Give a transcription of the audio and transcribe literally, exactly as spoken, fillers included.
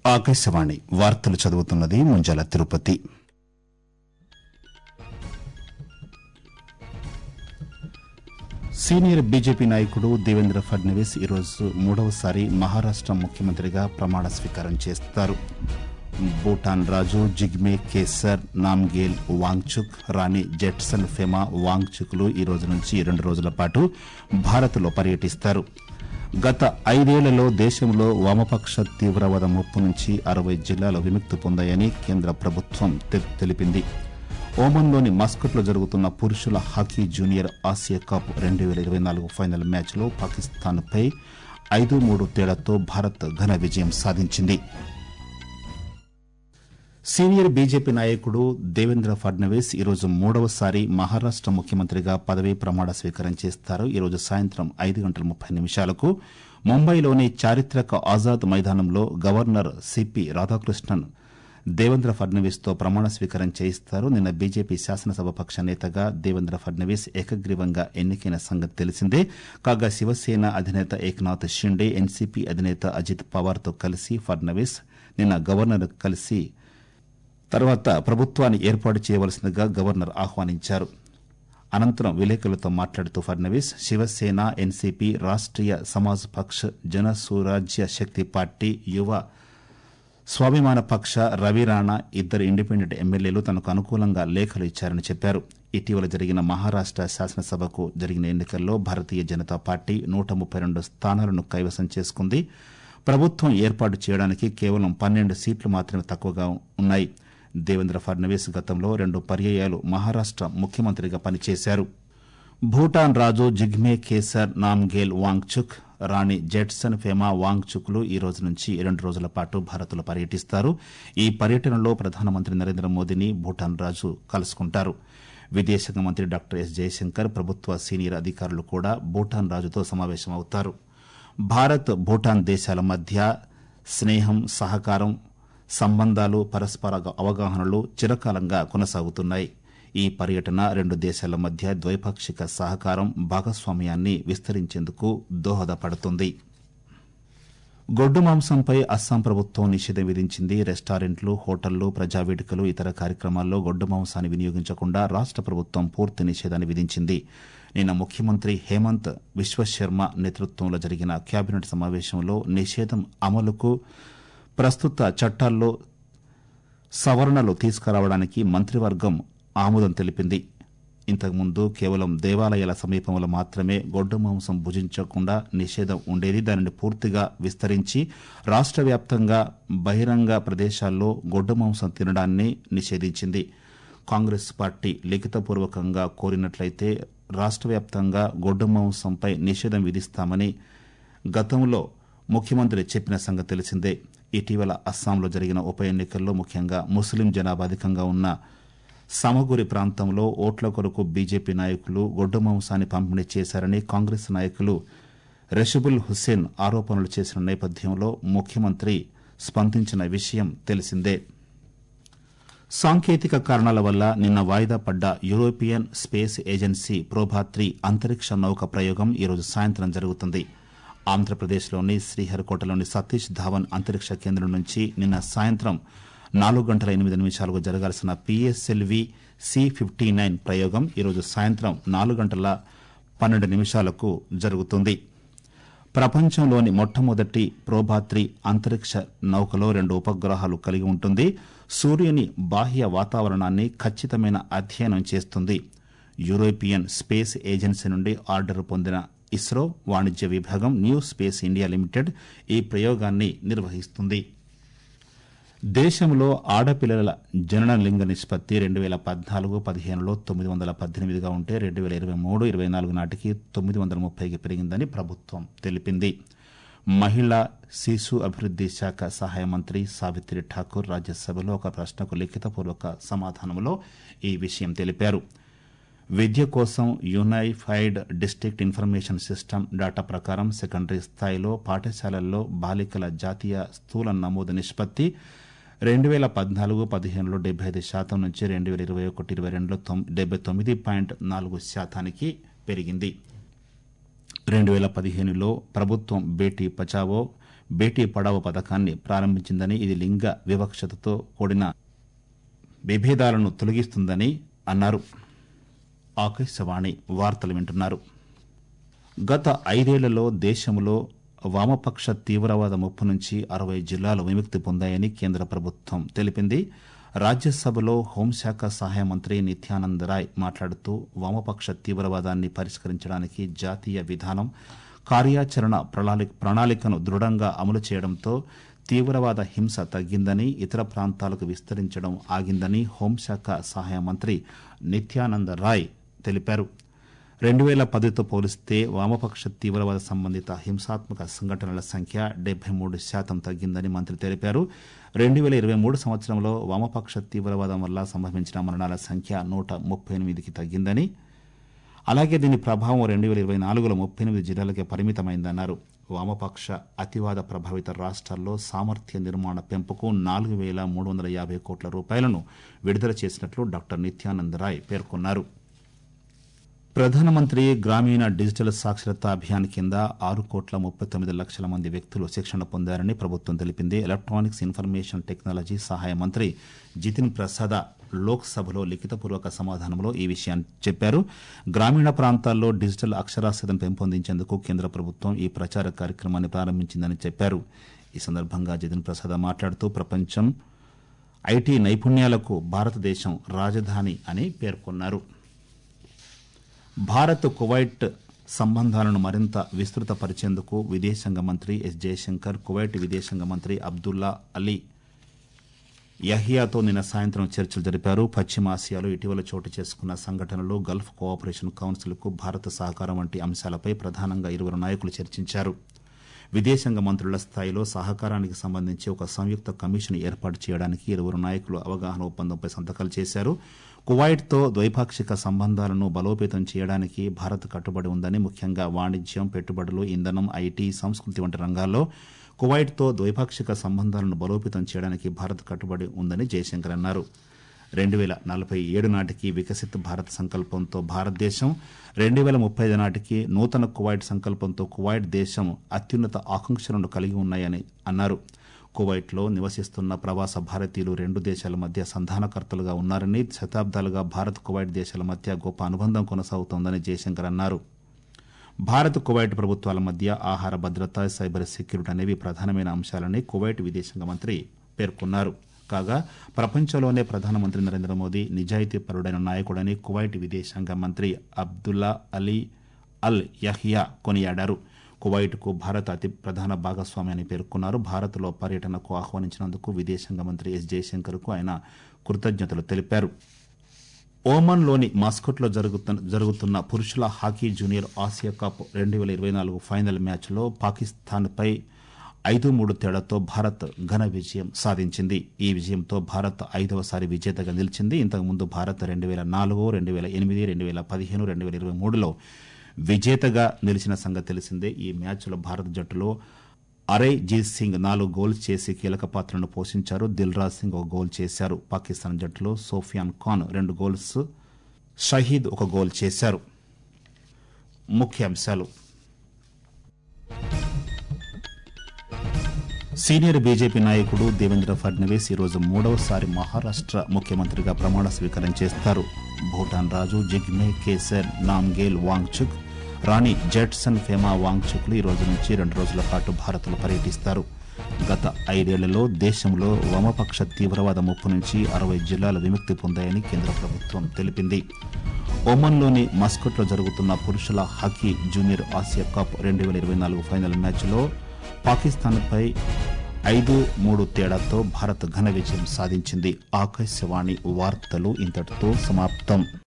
ఆకాశవాణి వార్తలు చదువుతున్నది Munjala Tirupati. Senior BJP నాయకుడు దేవేంద్ర ఫడ్నవీస్ ఈరోజు మూడవసారి మహారాష్ట ముఖ్యమంత్రిగా ప్రమాణ స్వీకారం చేస్తారు. భూటాన్ రాజు జిగ్మే కేసర్ నామ్గేల్ వాంగ్చుక్, రాణి జెట్సన్ ఫెమా వాంగ్చుక్లు ఈ రోజు నుంచి రెండు రోజుల పాటు భారత్లో పర్యటిస్తారు. గత ఐదేళ్లలో దేశంలో వామపక్ష తీవ్రవాద ముప్పు నుంచి అరవై జిల్లాలు విముక్తి పొందాయని కేంద్ర ప్రభుత్వం తెలిపింది. ఓమన్లోని మస్కట్లో జరుగుతున్న పురుషుల హాకీ జూనియర్ ఆసియా కప్ రెండు వేల ఇరవై నాలుగు ఫైనల్ మ్యాచ్లో పాకిస్తాన్పై ఐదు మూడు తేడాతో భారత్ ఘన విజయం సాధించింది. సీనియర్ బీజేపీ నాయకుడు దేవేంద్ర ఫడ్నవీస్ ఈరోజు మూడవసారి మహారాష్ట ముఖ్యమంత్రిగా పదవీ ప్రమాణ స్వీకారం చేస్తారు. ఈరోజు సాయంత్రం ఐదు గంటల ముప్పై నిమిషాలకు ముంబైలోని చారిత్రక ఆజాద్ మైదానంలో గవర్నర్ సిపి రాధాకృష్ణన్ దేవేంద్ర ఫడ్నవీస్ తో ప్రమాణ స్వీకారం చేయిస్తారు. నిన్న బీజేపీ శాసనసభాపక్ష నేతగా దేవేంద్ర ఫడ్నవీస్ ఏకగ్రీవంగా ఎన్నికైన సంగతి తెలిసిందే. కాగా శివసేన అధినేత ఏక్నాథ్ షిండే, ఎన్సీపీ అధినేత అజిత్ పవార్ తో కలిసి ఫడ్నవీస్ నిన్న గవర్నర్ కలిసి తర్వాత ప్రభుత్వాన్ని ఏర్పాటు చేయవలసిందిగా గవర్నర్ ఆహ్వానించారు. అనంతరం విలేకరులతో మాట్లాడుతూ ఫడ్నవీస్ శివసేన, ఎన్సీపీ, రాష్ట్రీయ సమాజ్ పక్ష్, జన స్వరాజ్య శక్తి పార్టీ, యువ స్వాభిమాన పక్ష రవి రాణా ఇద్దరు ఇండిపెండెంట్ ఎమ్మెల్యేలు తనకు అనుకూలంగా లేఖలు ఇచ్చారని చెప్పారు. ఇటీవల జరిగిన మహారాష్ట శాసనసభకు జరిగిన ఎన్నికల్లో భారతీయ జనతా పార్టీ నూట ముప్పై రెండు స్థానాలను కైవసం చేసుకుంది. ప్రభుత్వం ఏర్పాటు చేయడానికి కేవలం పన్నెండు సీట్లు మాత్రమే తక్కువగా ఉన్నాయి. దేవేంద్ర ఫడ్నవీస్ గతంలో రెండు పర్యాయాలు మహారాష్ట ముఖ్యమంత్రిగా పనిచేశారు. భూటాన్ రాజు జిగ్మే కేసర్ నామ్గేల్ వాంగ్చుక్, రాణి జెట్సన్ ఫెమా వాంగ్చుక్లు ఈ రోజు నుంచి రెండు రోజుల పాటు భారత్లో పర్యటిస్తారు. ఈ పర్యటనలో ప్రధానమంత్రి నరేంద్ర మోదీని భూటాన్ రాజు కలుసుకుంటారు. విదేశాంగ మంత్రి డాక్టర్ ఎస్ జయశంకర్, ప్రభుత్వ సీనియర్ అధికారులు కూడా భూటాన్ రాజుతో సమావేశమవుతారు. భారత్ భూటాన్ దేశాల మధ్య స్నేహం, సహకారం, సంబంధాలు, పరస్పర అవగాహనలు చిరకాలంగా కొనసాగుతున్నాయి. ఈ పర్యటన రెండు దేశాల మధ్య ద్వైపాక్షిక సహకారం, భాగస్వామ్యాన్ని విస్తరించేందుకు దోహదపడుతుంది. గొడ్డు మాంసంపై అస్సాం ప్రభుత్వం నిషేధం విధించింది. రెస్టారెంట్లు, హోటళ్లు, ప్రజావేదికలు, ఇతర కార్యక్రమాల్లో గొడ్డు మాంసాన్ని వినియోగించకుండా రాష్ట ప్రభుత్వం పూర్తి నిషేధాన్ని విధించింది. నిన్న ముఖ్యమంత్రి హేమంత్ విశ్వశర్మ నేతృత్వంలో జరిగిన కేబినెట్ సమావేశంలో నిషేధం అమలుకు ప్రస్తుత చట్టాల్లో సవరణలు తీసుకురావడానికి మంత్రివర్గం ఆమోదం తెలిపింది. ఇంతకుముందు కేవలం దేవాలయాల సమీపంలో మాత్రమే గొడ్డు మాంసం భుజించకుండా నిషేధం ఉండేది. దానిని పూర్తిగా విస్తరించి రాష్ట వ్యాప్తంగా బహిరంగ ప్రదేశాల్లో గొడ్డు మాంసం తినడాన్ని నిషేధించింది. కాంగ్రెస్ పార్టీ లిఖితపూర్వకంగా కోరినట్లయితే రాష్ట వ్యాప్తంగా గొడ్డు మాంసంపై నిషేధం విధిస్తామని గతంలో ముఖ్యమంత్రి చెప్పిన సంగతి తెలిసిందే. ఇటీవల అస్సాంలో జరిగిన ఉప ఎన్నికల్లో ముఖ్యంగా ముస్లిం జనాభా అధికంగా ఉన్న సమగురి ప్రాంతంలో ఓట్ల కొరకు బీజేపీ నాయకులు గొడ్డు మాంసాన్ని పంపిణీ చేశారని కాంగ్రెస్ నాయకులు రెషబుల్ హుస్సేన్ ఆరోపణలు చేసిన నేపథ్యంలో ముఖ్యమంత్రి స్పందించిన విషయం తెలిసిందే. సాంకేతిక కారణాల వల్ల నిన్న వాయిదా పడ్డ యూరోపియన్ స్పేస్ ఏజెన్సీ ప్రోభాత్రి అంతరిక్ష నౌక ప్రయోగం ఈరోజు సాయంత్రం జరుగుతుంది. ఆంధ్రప్రదేశ్లోని శ్రీహరికోటలోని సతీష్ ధావన్ అంతరిక్ష కేంద్రం నుంచి నిన్న సాయంత్రం నాలుగు గంటల ఎనిమిది నిమిషాలకు జరగాల్సిన పీఎస్ఎల్వీ సి ఫిఫ్టీ నైన్ ప్రయోగం ఈరోజు సాయంత్రం నాలుగు గంటల పన్నెండు నిమిషాలకు జరుగుతుంది. ప్రపంచంలోని మొట్టమొదటి ప్రోభాత్రి అంతరిక్ష నౌకలో రెండు ఉపగ్రహాలు కలిగి ఉంటుంది. సూర్యుని బాహ్య వాతావరణాన్ని ఖచ్చితమైన అధ్యయనం చేస్తుంది. యూరోపియన్ స్పేస్ ఏజెన్సీ నుండి ఆర్డర్ పొందిన ఇస్రో వాణిజ్య విభాగం న్యూ స్పేస్ ఇండియా లిమిటెడ్ ఈ ప్రయోగాన్ని నిర్వహిస్తుంది. దేశంలో ఆడపిల్లల జనన లింగ నిష్పత్తి రెండు వేల పద్నాలుగు పదిహేనులో తొమ్మిది వందల పద్దెనిమిదిగా ఉంటే రెండు వేల ఇరవై మూడు ఇరవై నాలుగు నాటికి తొమ్మిది వందల ముప్పైకి పెరిగిందని ప్రభుత్వం తెలిపింది. మహిళా శిశు అభివృద్ది శాఖ సహాయ మంత్రి సావిత్రి ఠాకూర్ రాజ్యసభలో ఒక ప్రశ్నకు లిఖితపూర్వక సమాధానంలో ఈ విషయం తెలిపారు. విద్య కోసం unified district information system data ప్రకారం సెకండరీ స్థాయిలో పాఠశాలల్లో బాలికల జాతీయ స్థూల నమోదు నిష్పత్తి రెండు వేల పద్నాలుగు పదిహేనులో డెబ్బై ఐదు శాతం నుంచి రెండు వేల ఇరవై ఒకటి ఇరవై రెండులో డెబ్బై తొమ్మిది పాయింట్ నాలుగు శాతానికి పెరిగింది. రెండు వేల పదిహేనులో ప్రభుత్వం బేటీ బచావో బేటీ పడావో పథకాన్ని ప్రారంభించిందని, ఇది లింగ వివక్షతతో కూడిన విభేదాలను తొలగిస్తుందని అన్నారు. ఆకాశవాణి వార్తలు వింటున్నారు. గత ఐదేళ్లలో దేశంలో వామపక్ష తీవ్రవాద ముప్పు నుంచి అరవై జిల్లాలు విముక్తి పొందాయని కేంద్ర ప్రభుత్వం తెలిపింది. రాజ్యసభలో హోంశాఖ సహాయ మంత్రి నిత్యానంద్ రాయ్ మాట్లాడుతూ వామపక్ష తీవ్రవాదాన్ని పరిష్కరించడానికి జాతీయ విధానం, కార్యాచరణ ప్రణాళికను దృఢంగా అమలు చేయడంతో తీవ్రవాద హింస తగ్గిందని, ఇతర ప్రాంతాలకు విస్తరించడం ఆగిందని హోంశాఖ సహాయ మంత్రి నిత్యానంద్ రాయ్ తెలిపారు. రెండు వేల పదితో పోలిస్తే వామపక్ష తీవ్రవాద సంబంధిత హింసాత్మక సంఘటనల సంఖ్య డెబ్బై మూడు శాతం తగ్గిందని మంత్రి తెలిపారు. రెండు వేల ఇరవై మూడు సంవత్సరంలో వామపక్ష తీవ్రవాదం వల్ల సంభవించిన మరణాల సంఖ్య నూట ముప్పై ఎనిమిదికి తగ్గిందని, అలాగే దీని ప్రభావం రెండు వేల ఇరవై నాలుగులో ముప్పై ఎనిమిది జిల్లాలకే పరిమితమైందన్నారు. వామపక్ష అతివాద ప్రభావిత రాష్ట్రాల్లో సామర్థ్య నిర్మాణ పెంపుకు నాలుగు వేల మూడు వందల యాభై కోట్ల రూపాయలను విడుదల చేసినట్లు డాక్టర్ నిత్యానంద్ రాయ్ పేర్కొన్నారు. ప్రధానమంత్రి గ్రామీణ డిజిటల్ సాక్షరతా అభియాన్ కింద ఆరు కోట్ల ముప్పై తొమ్మిది లక్షల మంది వ్యక్తులు శిక్షణ పొందారని ప్రభుత్వం తెలిపింది. ఎలక్ట్రానిక్స్ ఇన్ఫర్మేషన్ టెక్నాలజీ సహాయ మంత్రి జితిన్ ప్రసాద్ లోక్సభలో లిఖితపూర్వక సమాధానంలో ఈ విషయాన్ని చెప్పారు. గ్రామీణ ప్రాంతాల్లో డిజిటల్ అక్షరాస్యతను పెంపొందించేందుకు కేంద్ర ప్రభుత్వం ఈ ప్రచార కార్యక్రమాన్ని ప్రారంభించిందని చెప్పారు. ఈ సందర్భంగా జితిన్ ప్రసాద్ మాట్లాడుతూ ప్రపంచం ఐటీ నైపుణ్యాలకు భారతదేశం రాజధాని అని పేర్కొన్నారు. భారత్ కువైట్ సంబంధాలను మరింత విస్తృతపరిచేందుకు విదేశాంగ మంత్రి ఎస్ జయశంకర్ కువైట్ విదేశాంగ మంత్రి అబ్దుల్లా అలీ యహియాతో నిన్న సాయంత్రం చర్చలు జరిపారు. పశ్చిమాసియాలో ఇటీవల చోటు చేసుకున్న సంఘటనలు, గల్ఫ్ కోఆపరేషన్ కౌన్సిల్కు భారత సహకారం వంటి అంశాలపై ప్రధానంగా ఇరువురు నాయకులు చర్చించారు. విదేశాంగ మంత్రుల స్థాయిలో సహకారానికి సంబంధించి ఒక సంయుక్త కమిషన్ ఏర్పాటు చేయడానికి ఇరువురు నాయకులు అవగాహన ఒప్పందంపై సంతకాలు చేశారు. కువైట్తో ద్వైపాక్షిక సంబంధాలను బలోపేతం చేయడానికి భారత్ కట్టుబడి ఉందని, ముఖ్యంగా వాణిజ్యం, పెట్టుబడులు, ఇంధనం, ఐటీ, సంస్కృతి వంటి రంగాల్లో కువైట్తో ద్వైపాక్షిక సంబంధాలను బలోపేతం చేయడానికి భారత్ కట్టుబడి ఉందని జయశంకర్ అన్నారు. రెండు వేల నలభై ఏడు నాటికి వికసిత్ భారత్ సంకల్పంతో భారతదేశం, రెండు వేల ముప్పై ఐదు నాటికి నూతన కువైట్ సంకల్పంతో కువైట్ దేశం అత్యున్నత ఆకాంక్షలను కలిగి ఉన్నాయని అన్నారు. కువైట్లో నివసిస్తున్న ప్రవాస భారతీయులు రెండు దేశాల మధ్య సంధానకర్తలుగా ఉన్నారని, శతాబ్దాలుగా భారత్ కువైట్ దేశాల మధ్య గొప్ప అనుబంధం కొనసాగుతోందని జయశంకర్ అన్నారు. భారత్ కువైట్ ప్రభుత్వాల మధ్య ఆహార భద్రత, సైబర్ సెక్యూరిటీ అనేవి ప్రధానమైన అంశాలని కువైట్ విదేశాంగ మంత్రి పేర్కొన్నారు. కాగా ప్రపంచంలోనే ప్రధానమంత్రి నరేంద్ర మోదీ నిజాయితీపరుడైన నాయకుడని కువైట్ విదేశాంగ మంత్రి అబ్దుల్లా అలీ అల్ యహియా కొనియాడారు. కువైట్కు భారత్ అతి ప్రధాన భాగస్వామి అని పేర్కొన్నారు. భారత్లో పర్యటనకు ఆహ్వానించినందుకు విదేశాంగ మంత్రి ఎస్ జయశంకర్కు ఆయన కృతజ్ఞతలు తెలిపారు. ఓమన్లోని మస్కట్లో జరుగుతున్న పురుషుల హాకీ జూనియర్ ఆసియా కప్ రెండు వేల ఇరవై నాలుగు ఫైనల్ మ్యాచ్లో పాకిస్తాన్పై ఐదు మూడు తేడాతో భారత్ ఘన విజయం సాధించింది. ఈ విజయంతో భారత్ ఐదవసారి విజేతగా నిలిచింది. ఇంతకుముందు భారత్ రెండు వేల నాలుగు రెండు వేల ఎనిమిది రెండు వేల పదిహేను రెండు వేల ఇరవై మూడులో విజేతగా నిలిచిన సంగతి తెలిసిందే. ఈ మ్యాచ్లో భారత జట్టులో అరైజీత్ సింగ్ నాలుగు గోల్స్ చేసి కీలక పాత్రను పోషించారు. దిల్రాజ్ సింగ్ ఒక గోల్ చేశారు. పాకిస్తాన్ జట్టులో సోఫియాన్ ఖాన్ రెండు గోల్స్, షహీద్ ఒక గోల్ చేశారు. ముఖ్యాంశాలు: సీనియర్ బీజేపీ నాయకుడు దేవేంద్ర ఫడ్నవీస్ ఈరోజు మూడవసారి మహారాష్ట్ర ముఖ్యమంత్రిగా ప్రమాణ స్వీకారం చేస్తారు. భూటాన్ రాజు జిగ్మే కేసర్ నామ్గేల్ వాంగ్చుక్, రాణి జెట్సన్ ఫెమా వాంగ్చుక్లు ఈ రోజు నుంచి రెండు రోజుల పాటు భారత్లో పర్యటిస్తారు. గత ఐదేళ్లలో దేశంలో వామపక్ష తీవ్రవాద ముప్పు నుంచి అరవై జిల్లాలు విముక్తి పొందాయని కేంద్ర ప్రభుత్వం తెలిపింది. ఒమన్లోని మస్కట్లో జరుగుతున్న పురుషుల హాకీ జూనియర్ ఆసియా కప్ రెండు వేల ఇరవై నాలుగు ఫైనల్ మ్యాచ్లో పాకిస్తాన్పై ఐదు మూడు తేడాతో భారత్ ఘన విజయం సాధించింది. ఆకాశవాణి వార్తలు ఇంతటితో సమాప్తం.